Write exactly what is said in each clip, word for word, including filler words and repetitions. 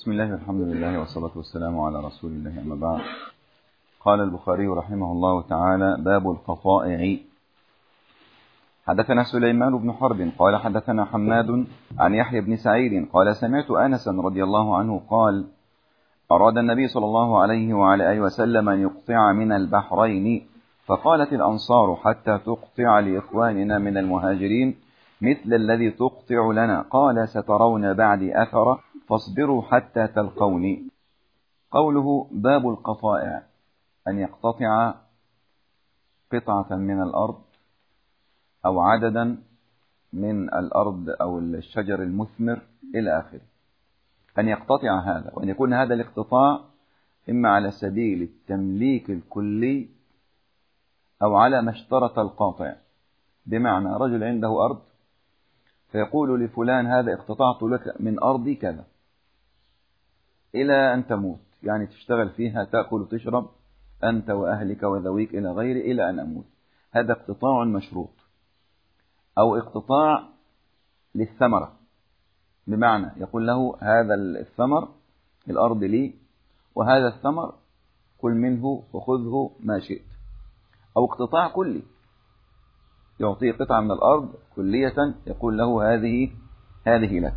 بسم الله والحمد لله والصلاة والسلام على رسول الله، أما بعد. قال البخاري رحمه الله تعالى: باب القطائع. حدثنا سليمان بن حرب قال حدثنا حماد عن يحيى بن سعيد قال: سمعت أنسا رضي الله عنه قال: أراد النبي صلى الله عليه وعلى آله وسلم أن يقطع من البحرين، فقالت الأنصار: حتى تقطع لإخواننا من المهاجرين مثل الذي تقطع لنا. قال: سترون بعدي أثر فاصبروا حتى تلقوني. قوله باب القطائع: أن يقتطع قطعة من الأرض أو عددا من الأرض أو الشجر المثمر إلى آخره. أن يقتطع هذا، وأن يكون هذا الاقتطاع إما على سبيل التمليك الكلي أو على ما اشترط القاطع، بمعنى رجل عنده أرض فيقول لفلان: هذا اقتطعت لك من أرضي كذا إلى أن تموت، يعني تشتغل فيها تأكل وتشرب أنت وأهلك وذويك إلى غير إلى أن أموت. هذا اقتطاع مشروط. أو اقتطاع للثمرة، بمعنى يقول له: هذا الثمر الأرض لي، وهذا الثمر كل منه وخذه ما شئت. أو اقتطاع كلي، يعطيه قطعة من الأرض كلية يقول له: هذه هذه لك.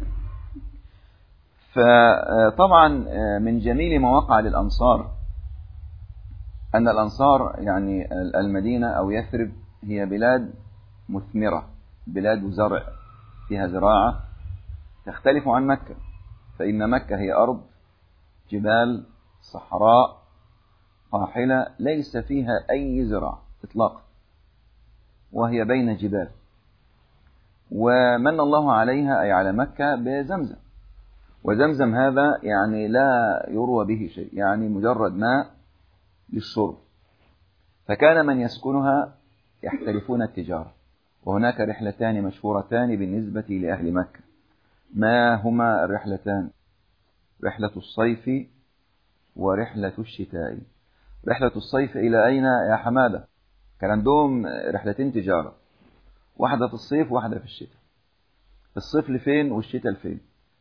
فطبعا من جميل ما وقع للأنصار أن الأنصار يعني المدينة أو يثرب هي بلاد مثمرة، بلاد زرع، فيها زراعة تختلف عن مكة. فإن مكة هي أرض جبال صحراء قاحلة ليس فيها أي زراعة إطلاقا، وهي بين جبال. ومن الله عليها أي على مكة بزمزم، وزمزم هذا يعني لا يروى به شيء، يعني مجرد ماء للشرب. فكان من يسكنها يحترفون التجارة. وهناك رحلتان مشهورتان بالنسبة لأهل مكة. ما هما الرحلتان؟ رحلة الصيف ورحلة الشتاء. رحلة الصيف إلى أين يا حمادة؟ كان عندهم رحلتين تجارة، واحدة في الصيف وواحدة في الشتاء. الصيف لفين والشتاء لفين؟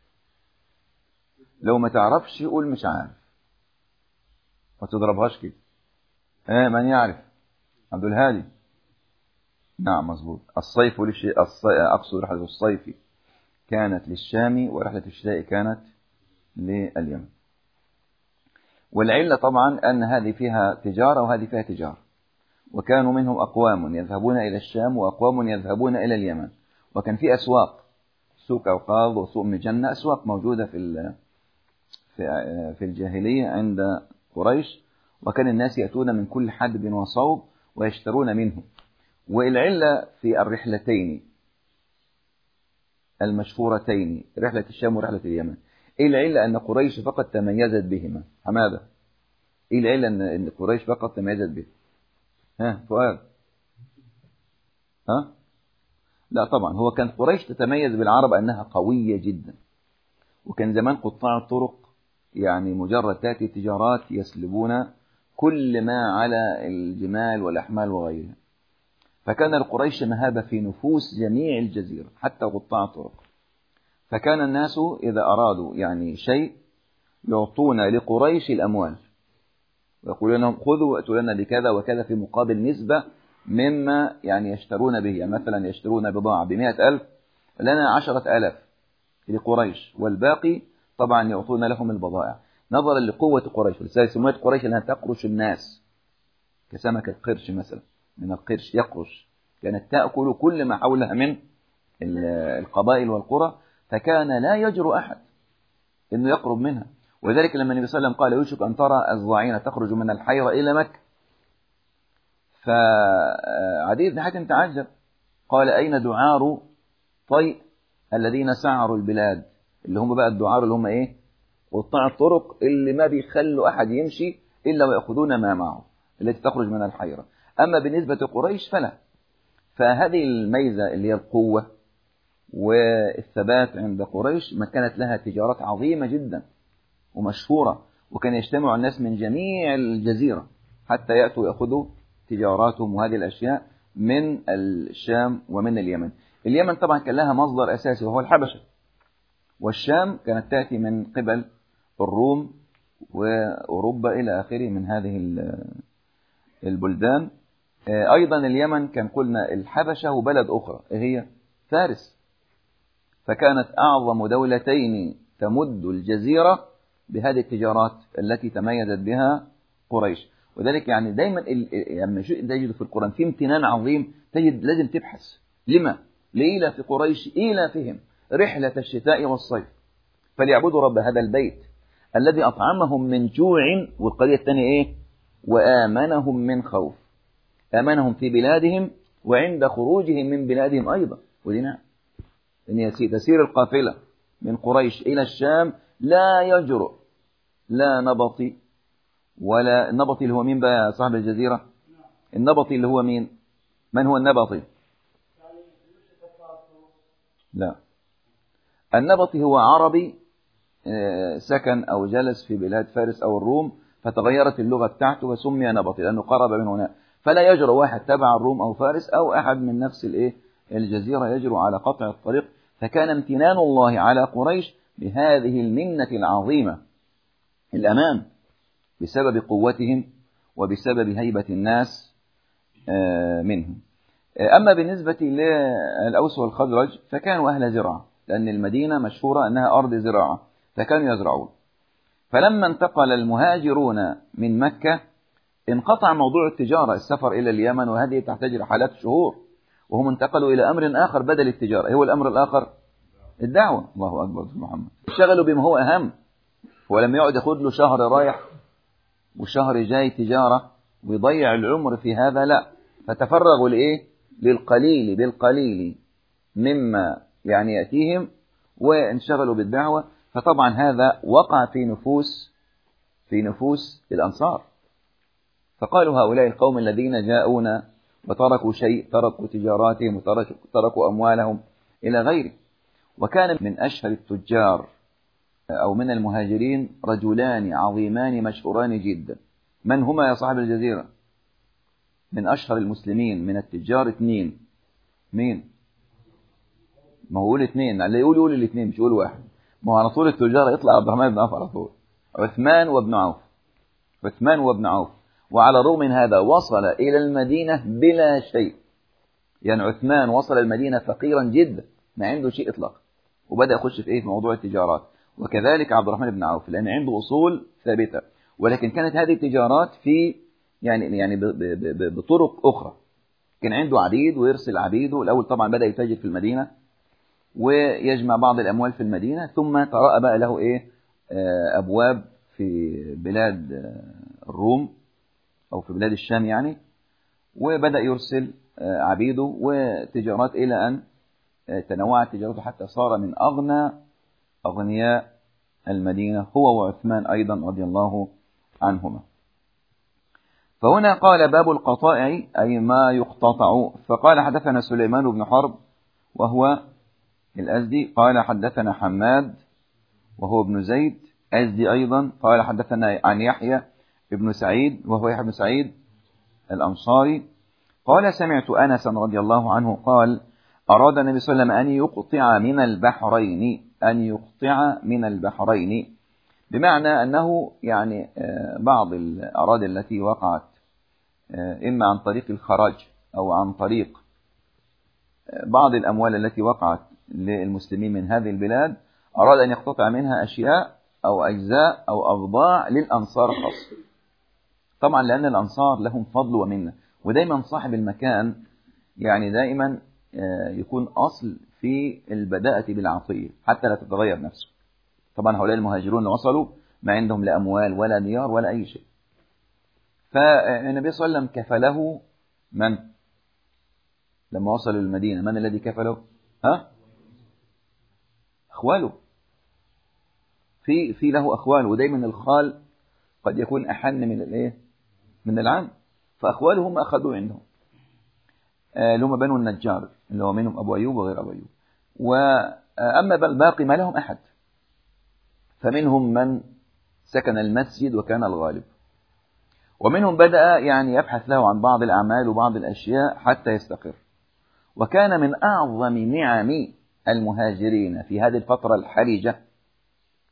لو ما تعرفش قول مش عارف، ما تضربهاش كده. ايه من يعرف؟ عبد الهادي. نعم مظبوط. الصيف للشيء الصي... اقصد رحلة الصيف كانت للشام، ورحلة الشتاء كانت لليمن. والعلة طبعا أن هذه فيها تجارة وهذه فيها تجارة. وكانوا منهم أقوام يذهبون إلى الشام وأقوام يذهبون إلى اليمن. وكان في أسواق، سوق عقاظ وسوق مجنة، أسواق موجودة في في الجاهلية عند قريش. وكان الناس يأتون من كل حدب وصوب ويشترون منه. والعلة في الرحلتين المشهورتين، رحلة الشام ورحلة اليمن، إيه العلة؟ أن قريش فقط تميزت بهما. حمادة، إيه العلة أن قريش فقط تميزت به؟ ها فؤاد؟ ها؟ لا طبعا، هو كان قريش تتميز بالعرب أنها قوية جدا. وكان زمان قطاع الطرق يعني مجرد تأتي تجارات يسلبون كل ما على الجمال والأحمال وغيرها. فكان القريش مهابة في نفوس جميع الجزيرة حتى قطاع الطرق. فكان الناس إذا أرادوا يعني شيء يعطون لقريش الأموال ويقولون لهم: خذوا وأتوا لنا بكذا وكذا في مقابل نسبة مما يعني يشترون به. يعني مثلا يشترون بضاعة بمئة ألف، لنا عشرة ألاف لقريش، والباقي طبعا يعطون لهم البضائع نظرا لقوة قريش. ولذلك سميت قريش أنها تقرش الناس كسمك القرش مثلا، من القرش يقرش، كانت تأكل كل ما حولها من القبائل والقرى. فكان لا يجرؤ أحد أنه يقرب منها. ولذلك لما النبي صلى الله عليه وسلم قال: يوشك أن ترى الضعينة تخرج من الحيرة إلى مكة، فعدي بن حاتم تعجب، قال: أين دعار طيء الذين سعروا البلاد؟ اللي هم بقى الدعار اللي هم إيه؟ قطاع الطرق اللي ما بيخلوا أحد يمشي إلا ويأخذون ما معه، التي تخرج من الحيرة. أما بالنسبة لقريش فلا. فهذه الميزة اللي هي القوة والثبات عند قريش ما كانت لها تجارات عظيمة جدا ومشهورة. وكان يجتمع الناس من جميع الجزيرة حتى يأتوا يأخذوا تجاراتهم وهذه الأشياء من الشام ومن اليمن. اليمن طبعا كان لها مصدر أساسي وهو الحبشة، والشام كانت تأتي من قبل الروم وأوروبا إلى آخره من هذه البلدان. أيضا اليمن كان قلنا الحبشة وبلد أخرى هي فارس، فكانت أعظم دولتين تمد الجزيرة بهذه التجارات التي تميزت بها قريش. وذلك يعني دايما لما تجد في القرآن في امتنان عظيم تجد لازم تبحث لما لإيلاف قريش إيلافهم رحلة الشتاء والصيف فليعبدوا رب هذا البيت الذي أطعمهم من جوع، والقضية الثانية إيه؟ وآمنهم من خوف. آمنهم في بلادهم وعند خروجهم من بلادهم أيضا. ولنا أن تسير القافلة من قريش إلى الشام لا يجرؤ لا نبطي ولا النبطي اللي هو مين بقى صاحب الجزيرة؟ النبطي اللي هو مين؟ من هو النبطي؟ لا، النبطي هو عربي سكن أو جلس في بلاد فارس أو الروم فتغيرت اللغة بتاعته وسمي نبطي لأنه قرب من هنا. فلا يجرؤ واحد تبع الروم أو فارس أو أحد من نفس الإيه الجزيرة يجرؤ على قطع الطريق. فكان امتنان الله على قريش بهذه المنة العظيمة الأمان بسبب قوتهم وبسبب هيبة الناس منهم. أما بالنسبة للأوس والخزرج فكانوا أهل زراعة، لأن المدينة مشهورة أنها أرض زراعة فكانوا يزرعون. فلما انتقل المهاجرون من مكة انقطع موضوع التجارة، السفر إلى اليمن وهذه تحتاج رحلات شهور، وهم انتقلوا إلى أمر آخر بدل التجارة. هو الأمر الآخر الدعوة. الله أكبر محمد. اشتغلوا بما هو أهم، ولم يعد ياخد له شهر رايح وشهر جاي تجارة ويضيع العمر في هذا، لا، فتفرغوا لإيه؟ للقليل بالقليل مما يعني يأتيهم وانشغلوا بالدعوة. فطبعا هذا وقع في نفوس في نفوس الأنصار، فقالوا هؤلاء القوم الذين جاءونا وتركوا شيء، تركوا تجاراتهم وتركوا أموالهم إلى غيره. وكان من أشهر التجار أو من المهاجرين رجلان عظيمان مشهوران جدا. من هما يا صاحب الجزيرة؟ من أشهر المسلمين من التجار اثنين. مين؟ ما هو يقول اثنين، اللي يقول يقول الاثنين مش يقول واحد. ما هو على طول التجار يطلع عبد الرحمن بن عوف على طول. عثمان وابن عوف. عثمان وابن عوف. وعلى الرغم من هذا وصل إلى المدينة بلا شيء. يعني عثمان وصل المدينة فقيرا جدا ما عنده شيء إطلاقا، وبدأ يخش في إيه في موضوع التجارات. وكذلك عبد الرحمن بن عوف لأن عنده أصول ثابتة، ولكن كانت هذه التجارات في يعني يعني بطرق أخرى. كان عنده عبيد ويرسل عبيده الأول. طبعا بدأ يتاجر في المدينة ويجمع بعض الأموال في المدينة، ثم ترأى بقى له إيه أبواب في بلاد الروم أو في بلاد الشام يعني، وبدأ يرسل عبيده وتجارات إلى أن تنوعت تجارته حتى صار من أغنى أغنياء المدينة هو وعثمان أيضا رضي الله عنهما. فهنا قال باب القطائع أي ما يقتطع. فقال حدثنا سليمان بن حرب وهو الأزدي قال حدثنا حماد وهو ابن زيد أزدي أيضا قال حدثنا عن يحيى ابن سعيد وهو يحيى بن سعيد الأنصاري قال سمعت أنس رضي الله عنه قال أراد النبي صلى الله عليه وسلم أن يقطع من البحرين أن يقطع من البحرين بمعنى أنه يعني بعض الأراضي التي وقعت إما عن طريق الخراج أو عن طريق بعض الأموال التي وقعت للمسلمين من هذه البلاد أراد أن يقتطع منها أشياء أو أجزاء أو أبضاع للأنصار خاصة. طبعا لأن الأنصار لهم فضل ومنة، ودايما صاحب المكان يعني دائما يكون أصل في البداءة بالعطية حتى لا تتغير نفسه. طبعا هؤلاء المهاجرون اللي وصلوا ما عندهم لا أموال ولا ديار ولا أي شيء. فالنبي صلى الله عليه وسلم كفله من؟ لما وصل للمدينة من الذي كفله؟ ها؟ أخواله. في في له أخواله، ودايما الخال قد يكون أحن من الإيه؟ من العم. فأخواله هم أخذوا عندهم اللي هم بنو النجار اللي هو منهم أبو أيوب وغير أبو أيوب. وأما الباقي ما لهم أحد، فمنهم من سكن المسجد وكان الغالب، ومنهم بدأ يعني يبحث له عن بعض الأعمال وبعض الأشياء حتى يستقر. وكان من أعظم نعم المهاجرين في هذه الفترة الحرجة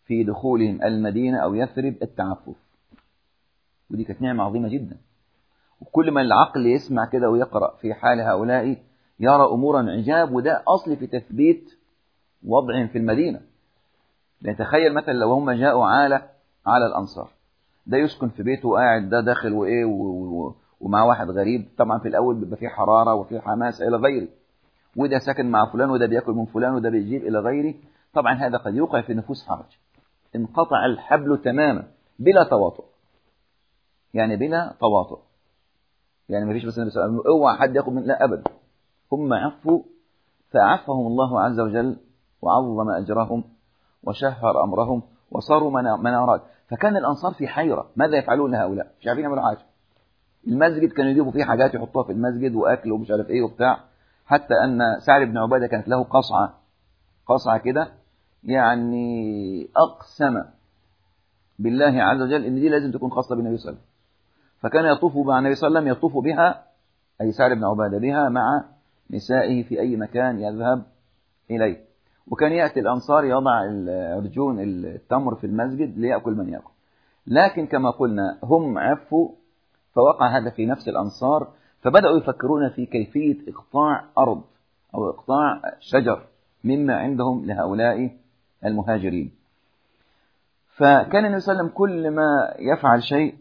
في دخولهم المدينة أو يثرب التعفف، ودي كانت نعمة عظيمة جدا. وكل ما العقل يسمع كده ويقرأ في حال هؤلاء يرى أمورا عجاب، وده أصل في تثبيت وضعهم في المدينة. لأن تخيل مثلا لو هم جاءوا عالة على الأنصار، ده يسكن في بيته وقاعد، ده داخل وإيه ومع واحد غريب، طبعا في الأول بيبقى فيه حرارة وفيه حماس إلى غيره، وده ساكن مع فلان وده بيأكل من فلان وده بيجيب إلى غيره، طبعا هذا قد يوقع في نفوس حرج. انقطع الحبل تماما بلا تواطؤ، يعني بلا تواطؤ، يعني ما فيش بس اوعى حد ياخد من، لا أبدا، هم عفوا فعفهم الله عز وجل وعظم أجرهم وشهر أمرهم وصاروا منارات. فكان الأنصار في حيرة، ماذا يفعلون لهؤلاء؟ مش عارفين يعملوا حاجة. المسجد كانوا يجيبوا فيه حاجات يحطوها في المسجد وأكل ومش عارف إيه وبتاع، حتى أن سعد بن عبادة كانت له قصعة قصعة كده، يعني أقسم بالله عز وجل إن دي لازم تكون خاصة بالنبي صلى الله عليه وسلم، فكان يطوف مع النبي صلى الله عليه وسلم، يطوف بها أي سعد بن عبادة بها مع نسائه في أي مكان يذهب إليه. وكان يأتي الأنصار يضع عرجون التمر في المسجد ليأكل من يأكل. لكن كما قلنا هم عفوا، فوقع هذا في نفس الأنصار، فبدأوا يفكرون في كيفية إقطاع أرض أو إقطاع شجر مما عندهم لهؤلاء المهاجرين. فكان النبي صلى الله عليه وسلم كل ما يفعل شيء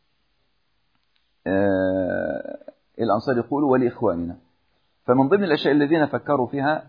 آه الأنصار يقولوا ولإخواننا. فمن ضمن الأشياء الذين فكروا فيها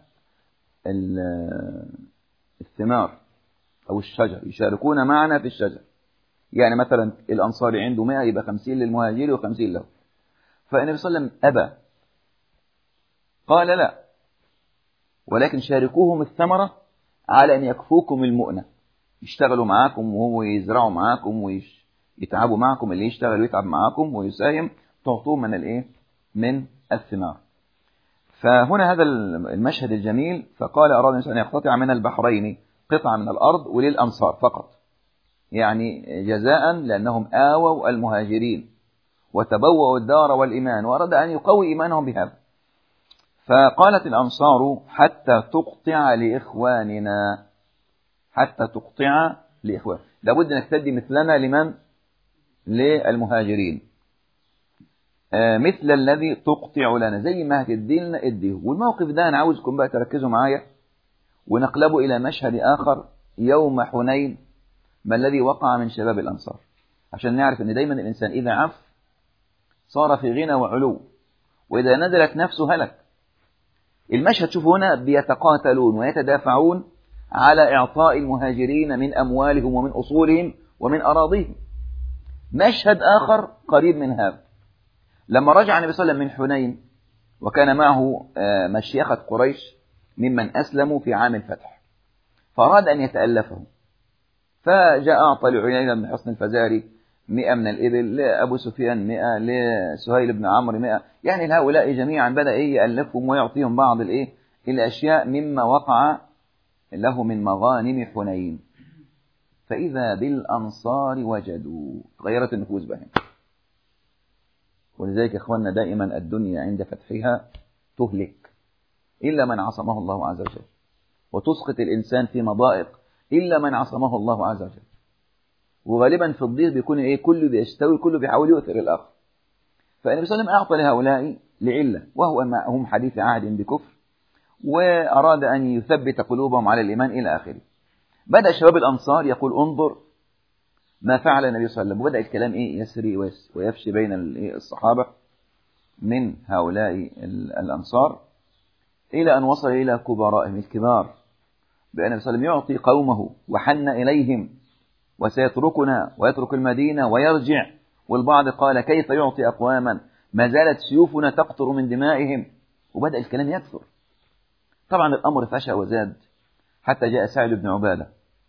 الثمار أو الشجر، يشاركون معنا في الشجر. يعني مثلا الأنصاري عنده مئة يبقى خمسين للمهاجر وخمسين له. فالنبي صلى الله عليه وسلم أبى، قال لا، ولكن شاركوهم الثمرة على أن يكفوكم المؤنة، يشتغلوا معاكم وهو يزرعوا معاكم ويتعبوا معكم، اللي يشتغل ويتعب معاكم ويساهم تعطوه من الإيه؟ من الثمار. فهنا هذا المشهد الجميل، فقال أراد أن يقتطع من البحرين قطعة من الأرض وللأنصار فقط، يعني جزاء لأنهم آووا المهاجرين وتبوأوا الدار والإيمان، وأراد أن يقوي إيمانهم بهذا. فقالت الأنصار حتى تقطع لإخواننا، حتى تقطع لإخوان، لابد أن تدي مثلنا لمن؟ للمهاجرين، آه مثل الذي تقطع لنا، زي ما هتدي لنا اديه. والموقف ده أنا عاوزكم بقى تركزوا معايا ونقلبه إلى مشهد آخر يوم حنين، ما الذي وقع من شباب الأنصار، عشان نعرف أن دايما الإنسان إذا عف صار في غنى وعلو، وإذا نزلت نفسه هلك. المشهد شوفوا هنا بيتقاتلون ويتدافعون على إعطاء المهاجرين من أموالهم ومن أصولهم ومن أراضيهم. مشهد آخر قريب من هذا، لما رجع النبي صلى الله عليه وسلم من حنين وكان معه مشيخة قريش ممن أسلموا في عام الفتح، فأراد أن يتألفهم، فجاء أعطى لعيينة بن حصن الفزاري مئة من الإبل، لأبو سفيان مئة، لسهيل بن عمرو مئة، يعني هؤلاء جميعا بدأ إيه يألفهم ويعطيهم بعض الإيه الأشياء مما وقع له من مغانم حنين. فإذا بالأنصار وجدوا، غيرت النفوس بهم. ولذلك إخواننا دائما الدنيا عند فتحها تهلك إلا من عصمه الله عز وجل، وتسقط الإنسان في مضائق إلا من عصمه الله عز وجل. وغالبا في الضيق بيكون إيه كله بيستوي، كله بيحاول يؤثر الآخر. فالنبي صلى الله عليه وسلم أعطى لهؤلاء لعلة، وهو هم حديث عهد بكفر، وأراد أن يثبت قلوبهم على الإيمان إلى آخره. بدأ شباب الأنصار يقول انظر ما فعل النبي صلى الله عليه وسلم، وبدأ الكلام إيه يسري ويفشي بين الصحابة من هؤلاء الأنصار، إلى أن وصل إلى كبرائهم الكبار، بأن النبي صلى الله عليه وسلم يعطي قومه وحن إليهم وسيتركنا ويترك المدينة ويرجع. والبعض قال كيف يعطي أقواما ما زالت سيوفنا تقطر من دمائهم، وبدأ الكلام يكثر. طبعا الأمر فشى وزاد حتى جاء سعد بن عبادة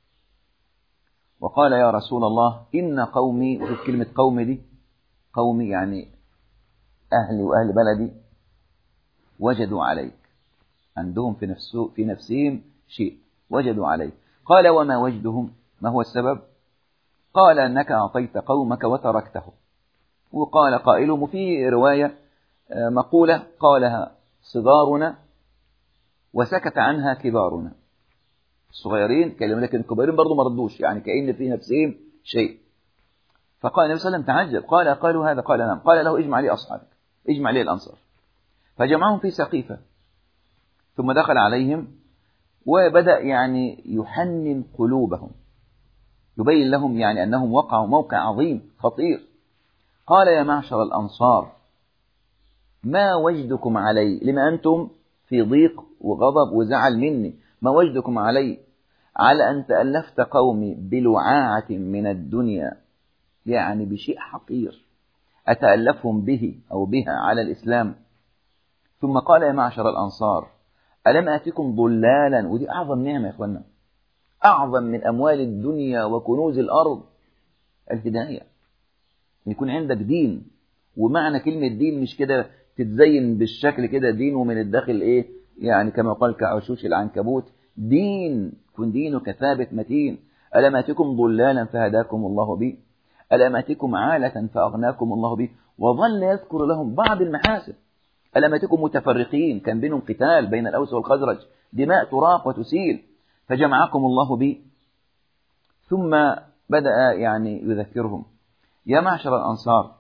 وقال يا رسول الله إن قومي، وفي كلمة قومي دي قومي يعني أهلي وأهل بلدي، وجدوا عليك، عندهم في نفسه في نفسهم شيء، وجدوا عليك. قال وما وجدهم، ما هو السبب؟ قال أنك أعطيت قومك وتركتهم. وقال قائلهم، وفي رواية مقولة قالها صغارنا وسكت عنها كبارنا، الصغيرين كلموا، لكن الكبيرين برضو ما ردوش، يعني كأن في نفسهم شيء. فقال النبي صلى الله عليه وسلم تعجب، قال قالوا هذا؟ قال نعم. قال له اجمع لي أصحابك، اجمع لي الأنصار. فجمعهم في سقيفة، ثم دخل عليهم وبدأ يعني يحنن قلوبهم، يبين لهم يعني أنهم وقعوا موقع عظيم خطير. قال يا معشر الأنصار ما وجدكم علي، لما أنتم في ضيق وغضب وزعل مني، ما وجدكم علي على أن تألفت قومي بلعاعة من الدنيا، يعني بشيء حقير أتألفهم به أو بها على الإسلام. ثم قال يا معشر الأنصار ألم آتكم ضلالا، ودي أعظم نعمة يا إخوانا، أعظم من أموال الدنيا وكنوز الأرض الهداية، يكون عندك دين. ومعنى كلمة دين مش كده تتزين بالشكل كده دين ومن الداخل إيه يعني كما قال كعشوش العنكبوت، دين كن دينك ثابت متين. ألم آتكم ضلالا فهداكم الله به، ألم آتكم عالة فأغناكم الله به. وظل يذكر لهم بعض المحاسن. ألم آتكم متفرقين، كان بينهم قتال بين الأوس والخزرج، دماء تراق وتسيل، فجمعكم الله به. ثم بدأ يعني يذكرهم يا معشر الأنصار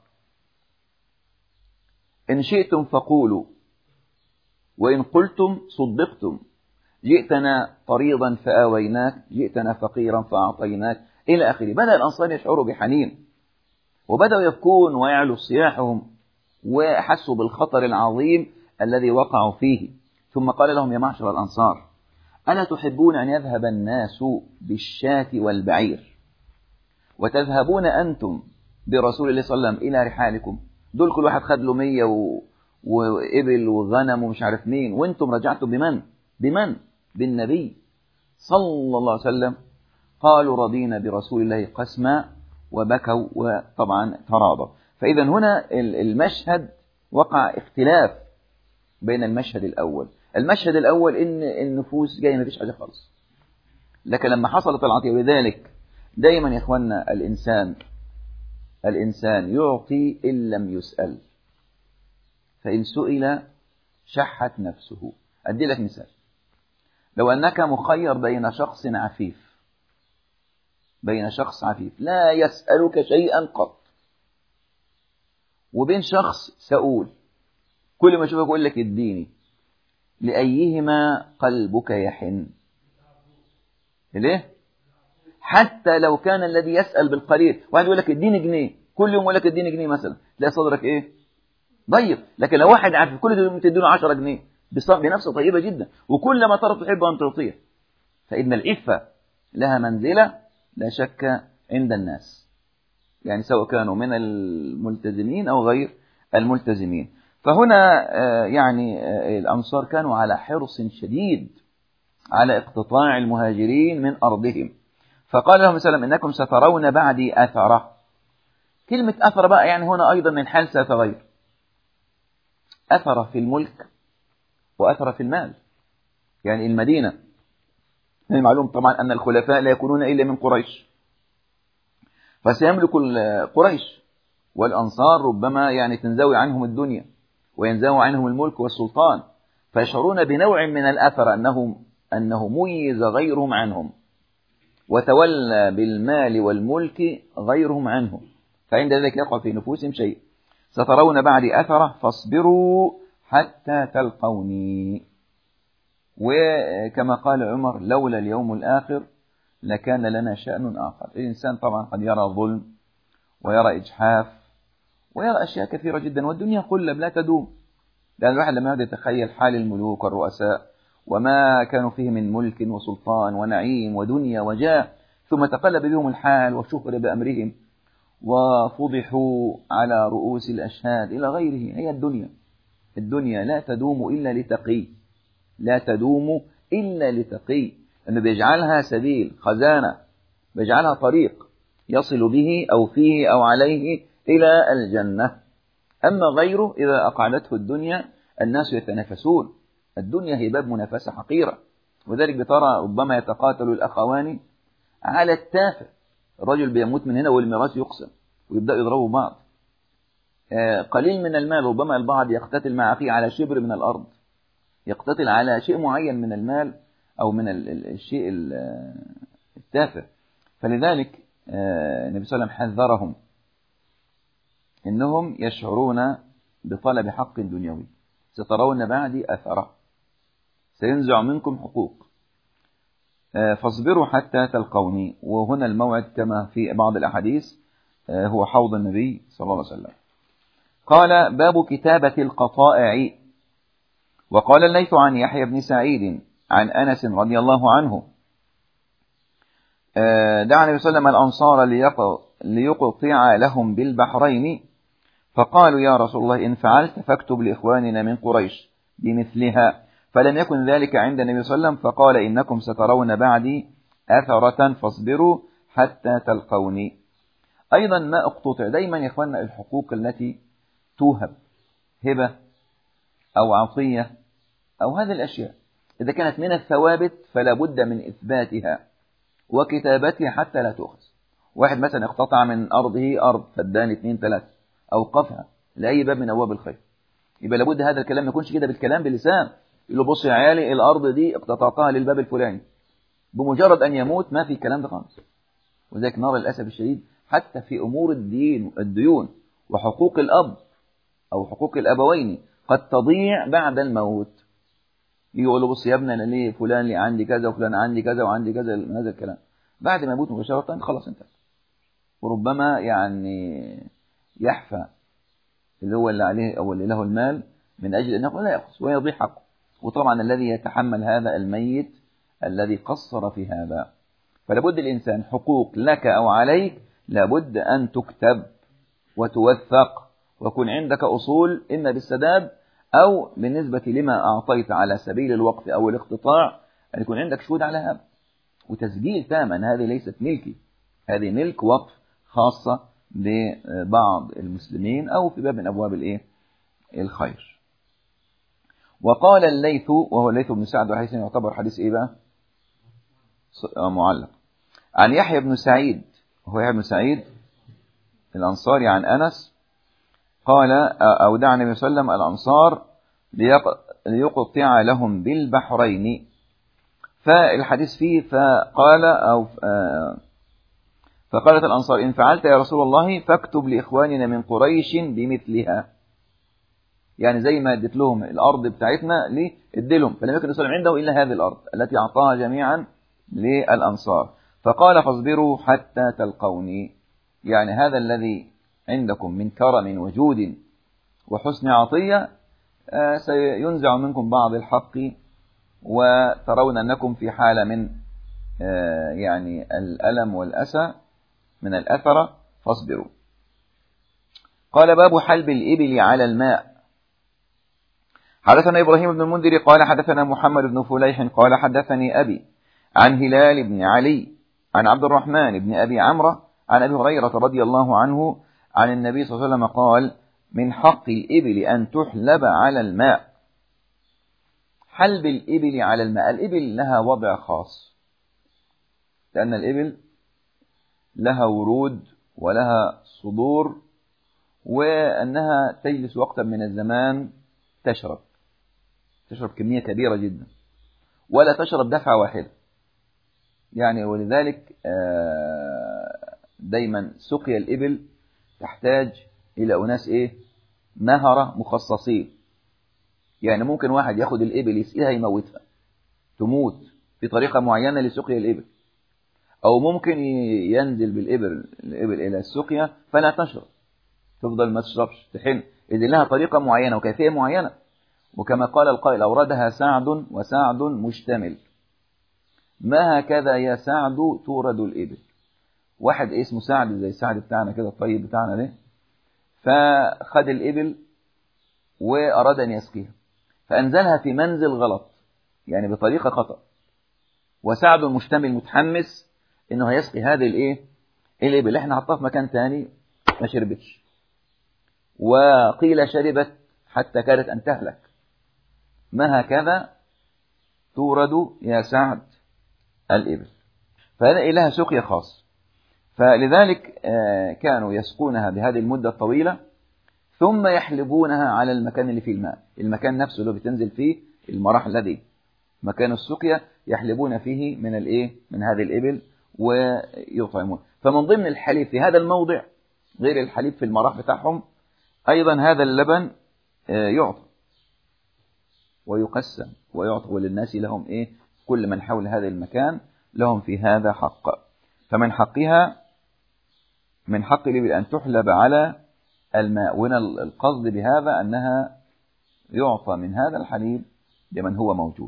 إن شئتم فقولوا وإن قلتم صدقتم، جئتنا طريضا فآويناك، جئتنا فقيرا فأعطيناك، إلى آخره. بدأ الأنصار يشعروا بحنين، وبدأوا يبكون ويعلو صياحهم، وحسوا بالخطر العظيم الذي وقعوا فيه. ثم قال لهم يا معشر الأنصار ألا تحبون أن يذهب الناس بالشاة والبعير وتذهبون أنتم برسول الله صلى الله عليه وسلم إلى رحالكم؟ دول كل واحد خد له مية و... وإبل وغنم ومش عارف مين، وانتم رجعتم بمن؟ بمن؟ بالنبي صلى الله عليه وسلم. قالوا رضينا برسول الله قسما، وبكوا وطبعا تراضوا. فإذا هنا المشهد وقع اختلاف بين المشهد الأول. المشهد الأول إن النفوس جاية ما فيش حاجة خالص، لكن لما حصلت العطية، ولذلك دايما يا إخواننا الإنسان الإنسان يعطي إن لم يسأل، فإن سئل شحت نفسه. أدي لك مثال، لو أنك مخير بين شخص عفيف بين شخص عفيف لا يسألك شيئا قط، وبين شخص سؤول كل ما أشوفك أقول لك اديني، لأيهما قلبك يحن؟ ليه؟ حتى لو كان الذي يسأل بالقليل، واحد يقول لك اديني جنيه كل يوم، يقول لك اديني جنيه مثلا، تلاقي صدرك ايه؟ ضيق. لكن لو واحد عارف كل يوم تديله عشرة جنيه بنفسه طيبة جدا، وكل ما ترى تحب أن تعطيه. فإن العفة لها منزلة لا شك عند الناس، يعني سواء كانوا من الملتزمين أو غير الملتزمين. فهنا يعني الأنصار كانوا على حرص شديد على اقتطاع المهاجرين من أرضهم. فقال لهم سلام إنكم سترون بعدي أثرة. كلمة أثرة بقى يعني هنا أيضا من حال سيتغير، أثرة في الملك وأثرة في المال. يعني المدينة من المعلوم طبعا أن الخلفاء لا يكونون إلا من قريش، فسيملك قريش، والأنصار ربما يعني تنزوي عنهم الدنيا وينزوي عنهم الملك والسلطان، فيشعرون بنوع من الأثر أنهم أنه ميز غيرهم عنهم وتولى بالمال والملك غيرهم عنهم، فعند ذلك يقع في نفوسهم شيء. سترون بعدي أثرة فاصبروا حتى تلقوني. وكما قال عمر لولا اليوم الآخر لكان لنا شأن آخر. الإنسان طبعا قد يرى ظلم ويرى إجحاف ويرى أشياء كثيرة جدا، والدنيا قلب لا تدوم. لأن الواحد لما يقعد يتخيل حال الملوك والرؤساء وما كانوا فيه من ملك وسلطان ونعيم ودنيا وجاه، ثم تقلب بهم الحال وشهر بأمرهم وفضحوا على رؤوس الأشهاد إلى غيره. هي الدنيا الدنيا لا تدوم إلا لتقي، لا تدوم إلا لتقي، أنه بيجعلها سبيل خزانة، بيجعلها طريق يصل به أو فيه أو عليه إلى الجنة. أما غيره إذا أقعدته الدنيا الناس يتنافسون، الدنيا هي باب منافسة حقيرة، وذلك بترى ربما يتقاتل الأخوان على التافه، الرجل بيموت من هنا والميراث يقسم ويبدأ يضربوا بعض. قليل من المال ربما البعض يقتتل مع أخيه على شبر من الأرض، يقتتل على شيء معين من المال أو من الشيء التافه. فلذلك النبي صلى الله عليه وسلم حذرهم إنهم يشعرون بطلب حق دنيوي، سترون بعدي أثره، سينزع منكم حقوق، فاصبروا حتى تلقوني. وهنا الموعد كما في بعض الأحاديث هو حوض النبي صلى الله عليه وسلم. قال باب كتابة القطائع. وقال الليث عن يحيى بن سعيد عن أنس رضي الله عنه دعا النبي صلى الله عليه وسلم الأنصار ليقطع لهم بالبحرين، فقالوا يا رسول الله إن فعلت فاكتب لإخواننا من قريش بمثلها، فلم يكن ذلك عند النبي صلى الله عليه وسلم، فقال إنكم سترون بعدي أثرة فاصبروا حتى تلقوني. أيضا ما اقتطع دايما يا إخواننا الحقوق التي توهب هبة أو عطية أو هذه الأشياء إذا كانت من الثوابت فلا بد من إثباتها وكتابتها حتى لا تؤخذ. واحد مثلا اقتطع من أرضه أرض فدان اثنين ثلاثة أوقفها لأي باب من أبواب الخير، يبقى لابد هذا الكلام ما يكونش كده بالكلام باللسان، يقول له بص يا عيالي الأرض دي اقتطعتها للباب الفلاني، بمجرد أن يموت ما في الكلام ده خالص. وذلك نرى للأسف الشديد حتى في أمور الدين الديون وحقوق الأب أو حقوق الأبوين قد تضيع بعد الموت. يقول له بص يا ابني أنا ليه فلان لي عندي كذا وفلان عندي كذا وعندي كذا من هذا الكلام، بعد ما يموت مباشرة خلاص انتهى. وربما يعني يحفى اللي هو اللي عليه أو اللي له المال من أجل أنه لا يأخذ ويضيع حقه. وطبعا الذي يتحمل هذا الميت الذي قصر في هذا. فلابد الإنسان حقوق لك أو عليك لابد أن تكتب وتوثق ويكون عندك أصول إما بالسداد أو بالنسبة لما أعطيت على سبيل الوقف أو الاقتطاع أن يكون عندك شهود على هذا وتسجيل تام أن هذه ليست ملكي، هذه ملك وقف خاصة ببعض المسلمين أو في باب من أبواب الإيه الخير. وقال الليث وهو الليث بن سعد وحديث يعتبر حديث إيه بقى معلق عن يحيى بن سعيد وهو يحيى بن سعيد الأنصاري عن أنس قال أو دعا النبي صلى الله عليه وسلم الأنصار ليقطع لهم بالبحرين. فالحديث فيه فقال أو فقالت الأنصار إن فعلت يا رسول الله فاكتب لإخواننا من قريش بمثلها، يعني زي ما اديت لهم الأرض بتاعتنا ليه ادلهم، فلم يكن يصل عنده إلا هذه الأرض التي أعطاها جميعا للأنصار. فقال فاصبروا حتى تلقوني، يعني هذا الذي عندكم من كرم وجود وحسن عطية سينزع منكم بعض الحق وترون أنكم في حالة من يعني الألم والأسى من الأثرة فاصبروا. قال باب حلب الإبل على الماء. حدثنا إبراهيم بن المنذر قال حدثنا محمد بن فليح قال حدثني أبي عن هلال بن علي عن عبد الرحمن بن أبي عمرو عن أبي هريرة رضي الله عنه عن النبي صلى الله عليه وسلم قال من حق الإبل أن تحلب على الماء. حلب الإبل على الماء، الإبل لها وضع خاص لأن الإبل لها ورود ولها صدور وأنها تجلس وقتا من الزمان تشرب تشرب كمية كبيرة جدا ولا تشرب دفعة واحدة، يعني ولذلك دايما سقيا الإبل تحتاج إلى أناس إيه مهرة مخصصين، يعني ممكن واحد ياخد الإبل يسقيها يموتها تموت في طريقة معينة لسقيا الإبل، أو ممكن ينزل بالإبل الإبل إلى السقيا فلا تشرب تفضل ما تشربش تحن، إذن لها طريقة معينة وكيفية معينة. وكما قال القائل أوردها سعد وسعد مشتمل، ما هكذا يا سعد تورد الإبل. واحد اسمه سعد زي سعد بتاعنا كده الطيب بتاعنا ده، فخد الإبل وأراد أن يسقيها فأنزلها في منزل غلط يعني بطريقة خطأ، وسعد مشتمل متحمس إنه هيسقي هذه الإيه الإبل، إحنا حطها في مكان تاني ما شربتش، وقيل شربت حتى كادت أن تهلك. ما هكذا تورد يا سعد الإبل، فهذا لها سقيا خاص. فلذلك كانوا يسقونها بهذه المدة الطويلة ثم يحلبونها على المكان اللي فيه الماء، المكان نفسه اللي بتنزل فيه المراحل الذي مكان السقيا يحلبون فيه من الايه من هذه الإبل ويطعمون. فمن ضمن الحليب في هذا الموضع غير الحليب في المراح بتاعهم أيضا هذا اللبن يعطى ويقسم ويعطى للناس لهم إيه كل من حول هذا المكان لهم في هذا حق. فمن حقها من حق الإبل أن تحلب على الماء، وهنا القصد بهذا أنها يعطى من هذا الحليب لمن هو موجود.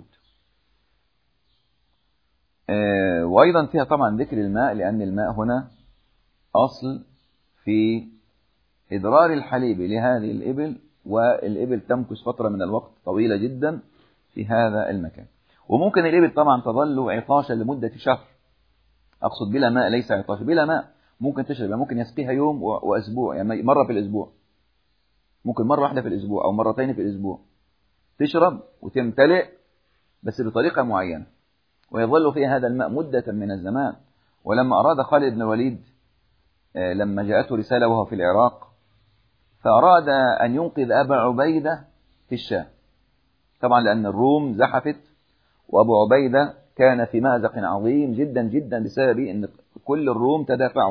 وأيضا فيها طبعا ذكر الماء، لأن الماء هنا أصل في إدرار الحليب لهذه الإبل، والإبل تمكث فترة من الوقت طويلة جدا في هذا المكان. وممكن الإبل طبعا تظل عطاشا لمدة شهر، أقصد بلا ماء ليس عطاشا، بلا ماء ممكن تشرب، ممكن يسقيها يوم وأسبوع، يعني مرة في الأسبوع، ممكن مرة واحدة في الأسبوع أو مرتين في الأسبوع تشرب وتمتلئ بس بطريقة معينة، ويظل فيها هذا الماء مدة من الزمان. ولما أراد خالد بن الوليد لما جاءته رسالة وهو في العراق فأراد أن ينقذ أبا عبيدة في الشام، طبعا لأن الروم زحفت وأبو عبيدة كان في مأزق عظيم جدا جدا بسبب أن كل الروم تدافعوا.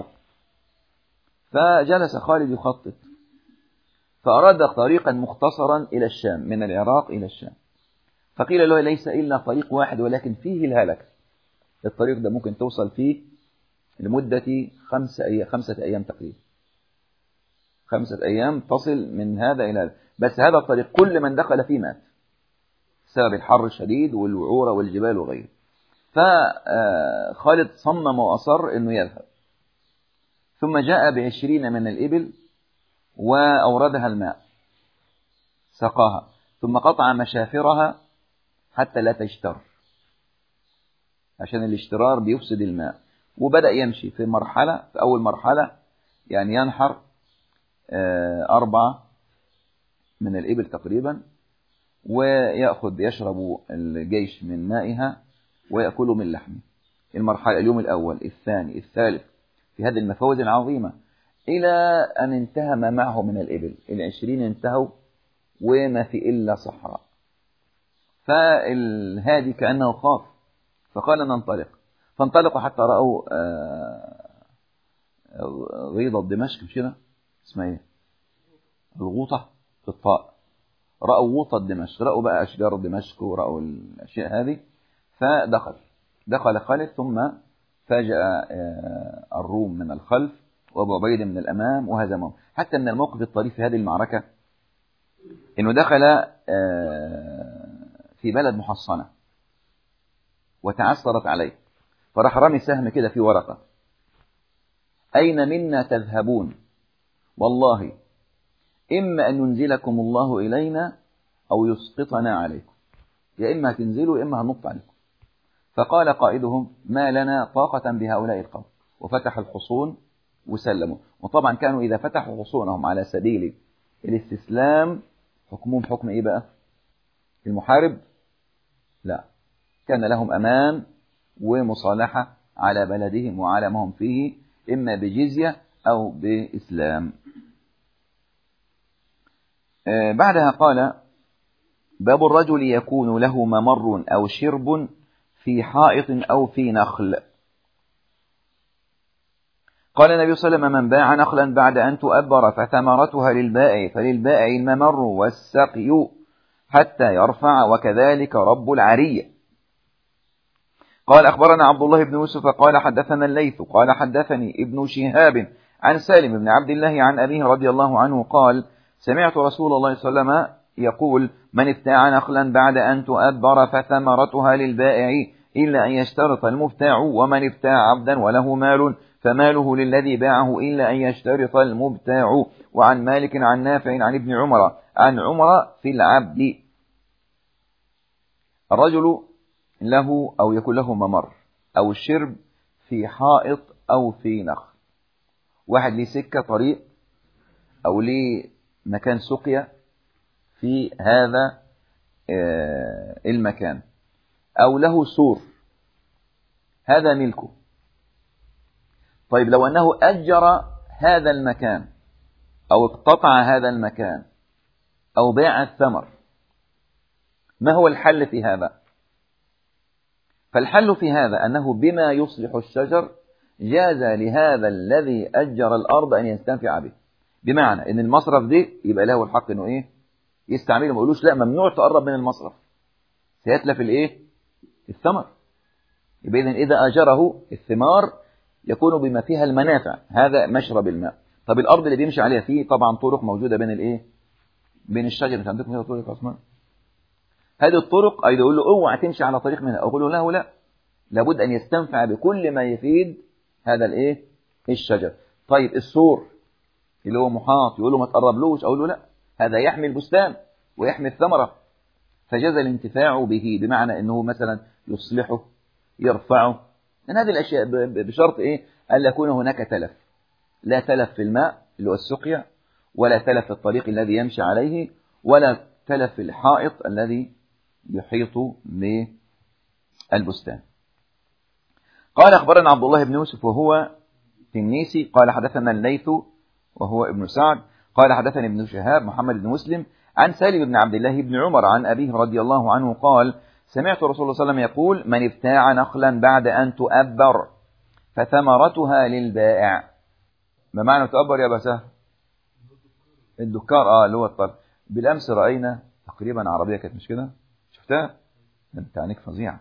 فجلس خالد يخطط، فأراد طريقا مختصرا إلى الشام من العراق إلى الشام، فقيل له ليس إلا طريق واحد ولكن فيه الهلك، الطريق ده ممكن توصل فيه لمدة خمسة أيام خمسة أيام تقريبا، خمسة أيام تصل من هذا إلى هذا، بس هذا الطريق كل من دخل فيه مات بسبب الحر الشديد والوعورة والجبال وغيره. فخالد صمم وأصر أنه يذهب، ثم جاء بعشرين من الإبل وأوردها الماء سقاها، ثم قطع مشافرها حتى لا تشتر عشان الاشترار بيفسد الماء، وبدأ يمشي في مرحلة في أول مرحلة يعني ينحر أربعة من الإبل تقريبا، ويأخذ يشرب الجيش من مائها ويأكل من لحمه. المرحلة اليوم الأول الثاني الثالث في هذه المفاوز العظيمة، إلى أن انتهى ما معه من الإبل، العشرين انتهوا وما في إلا صحراء. فالهادي كأنه خاف فقال ننطلق، فانطلقوا حتى رأوا غيضة دمشق، مش كده اسمها ايه الغوطة في الطاء، رأوا غوطة دمشق، رأوا بقى أشجار دمشق ورأوا الأشياء هذه، فدخل دخل خالد، ثم فاجأ الروم من الخلف وأبو عبيدة من الأمام وهزمهم. حتى من الموقف الطريف في هذه المعركة إنه دخل في بلد محصنة وتعثرت عليه، فراح رمي سهم كده في ورقة: أين منا تذهبون؟ والله إما أن ينزلكم الله إلينا أو يسقطنا عليكم، يا إما هتنزلوا يا إما هنط عليكم. فقال قائدهم: ما لنا طاقة بهؤلاء القوم، وفتح الحصون وسلموا. وطبعا كانوا إذا فتحوا حصونهم على سبيل الاستسلام حكمهم حكم إيه بقى؟ المحارب؟ لا، كان لهم أمان ومصالحة على بلدهم وعلى ما هم فيه، إما بجزية أو بإسلام. آه بعدها قال: باب الرجل يكون له ممر أو شرب في حائط أو في نخل. قال النبي صلى الله عليه وسلم: من باع نخلا بعد أن تؤبر فثمرتها للبائع فللبائع الممر والسقي حتى يرفع، وكذلك رب العرية. قال: أخبرنا عبد الله بن يوسف قال حدثنا الليث قال حدثني ابن شهاب عن سالم بن عبد الله عن أبيه رضي الله عنه قال: سمعت رسول الله صلى الله عليه وسلم يقول: من ابتاع نخلا بعد أن تؤبر فثمرتها للبائع إلا أن يشترط المبتاع، ومن ابتاع عبدا وله مال فماله للذي باعه إلا أن يشترط المبتاع. وعن مالك عن نافع عن ابن عمر عن عمر في العبد: الرجل له أو يكون له ممر أو الشرب في حائط أو في نخل، واحد ليه سكة طريق أو ليه مكان سقيا في هذا المكان، أو له سور، هذا ملكه. طيب لو أنه أجر هذا المكان أو اقتطع هذا المكان أو باع الثمر، ما هو الحل في هذا؟ فالحل في هذا أنه بما يصلح الشجر جاز لهذا الذي أجر الأرض أن يستنفع به، بمعنى أن المصرف دي يبقى له الحق أنه إيه يستعمله، ما يقولوش لا ممنوع تقرب من المصرف سيتلف الإيه الثمر. يبقى إذن إذا أجره الثمار يكون بما فيها المنافع، هذا مشرب الماء. طب الأرض اللي بيمشي عليها فيه طبعا طرق موجودة بين الإيه بين الشجر، مش عندكم هنا طرق عثمان؟ هذه الطرق أيضا يقول له اوعى تمشي على طريق منها، أقول له لا لا، لابد أن يستنفع بكل ما يفيد هذا الإيه الشجر. طيب السور اللي هو محاط يقول له ما تقربلوش، أقول له لا، هذا يحمي البستان ويحمي الثمرة، فجاز الانتفاع به، بمعنى أنه مثلا يصلحه يرفعه من هذه الأشياء بشرط إيه ألا يكون هناك تلف، لا تلف في الماء اللي هو السقيا، ولا تلف في الطريق الذي يمشي عليه، ولا تلف في الحائط الذي يحيط بالبستان. قال أخبرنا عبد الله بن يوسف وهو تنيسي قال حدثنا الليث وهو ابن سعد قال حدثني ابن شهاب محمد بن مسلم عن سالم بن عبد الله بن عمر عن أبيه رضي الله عنه قال سمعت رسول الله صلى الله عليه وسلم يقول من ابتاع نخلا بعد أن تؤبر فثمرتها للبائع. ما معنى تؤبر يا أبا سهل؟ الدكار، اه اللي هو الطرف. بالأمس رأينا تقريبا عربية كانت مش كده، شفتها؟ انت عينيك فظيعة،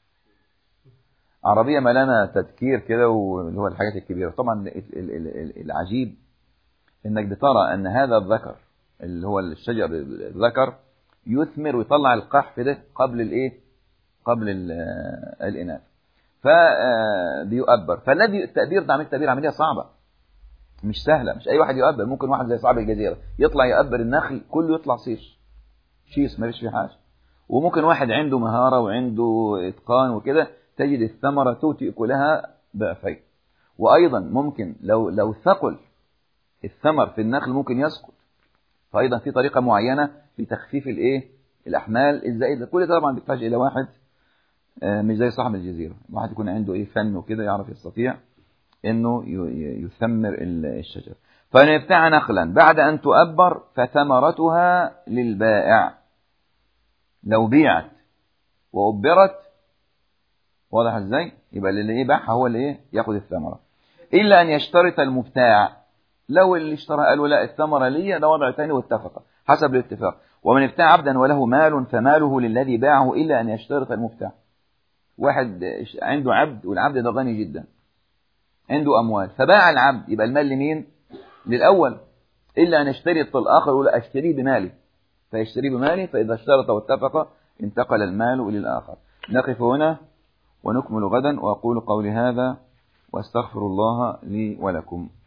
عربية ملانة تذكير كده واللي هو الحاجات الكبيرة. طبعا العجيب انك بترى ان هذا الذكر اللي هو الشجر الذكر يثمر ويطلع القحف ده قبل الايه قبل الاناث، فبيؤبر. فالذي التأبير ده عمليه تأبير عملية صعبة مش سهلة، مش اي واحد يؤبر. ممكن واحد زي صاحب الجزيرة يطلع يؤبر النخل كله يطلع صيش شيس ما فيش فيه حاجة، وممكن واحد عنده مهارة وعنده اتقان وكده تجد الثمرة توتي كلها ضعفين. وايضا ممكن لو لو ثقل الثمر في النخل ممكن يسقط، فايضا في طريقة معينة في تخفيف الايه الاحمال الزائدة. كل ده طبعا بيحتاج الى واحد مش زي صاحب الجزيرة، واحد يكون عنده ايه فن وكده يعرف يستطيع انه يثمر الشجر. فإن ابتاع نخلا بعد ان تؤبر فثمرتها للبائع، لو بيعت وأبرت واضح ازاي يبقى اللي ايه باعها هو اللي ايه ياخد الثمرة، الا ان يشترط المبتاع. لو اللي اشترى قالوا لا الثمرة لي، ده وضع ثاني واتفق حسب الاتفاق. ومن ابتاع عبدا وله مال فماله للذي باعه الا ان يشترط المبتاع. واحد عنده عبد والعبد ده غني جدا عنده اموال فباع العبد، يبقى المال لمين؟ للاول، الا ان يشترط الاخر يقول اشتريه بمالي، فيشتريه بمالي، فاذا اشترط واتفق انتقل المال للاخر. نقف هنا ونكمل غدا، واقول قولي هذا واستغفر الله لي ولكم.